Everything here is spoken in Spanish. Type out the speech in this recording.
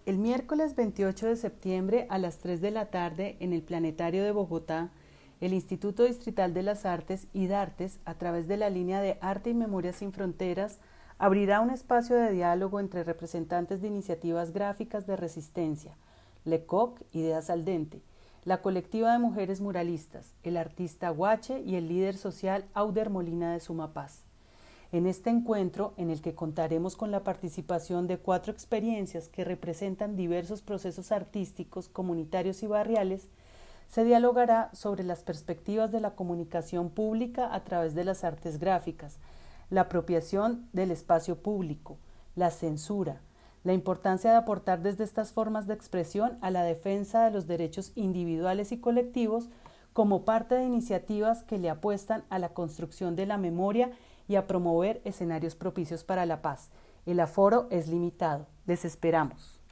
El miércoles 28 de septiembre a las 3 de la tarde en el Planetario de Bogotá, el Instituto Distrital de las Artes, IDARTES, a través de la línea de Arte y Memoria Sin Fronteras, abrirá un espacio de diálogo entre representantes de iniciativas gráficas de resistencia, LECOC, Ideas al Dente, la colectiva de mujeres muralistas, el artista Guache y el líder social Auder Molina de Sumapaz. En este encuentro, en el que contaremos con la participación de 4 experiencias que representan diversos procesos artísticos, comunitarios y barriales, se dialogará sobre las perspectivas de la comunicación pública a través de las artes gráficas, la apropiación del espacio público, la censura, la importancia de aportar desde estas formas de expresión a la defensa de los derechos individuales y colectivos como parte de iniciativas que le apuestan a la construcción de la memoria y a promover escenarios propicios para la paz. El aforo es limitado. Les esperamos.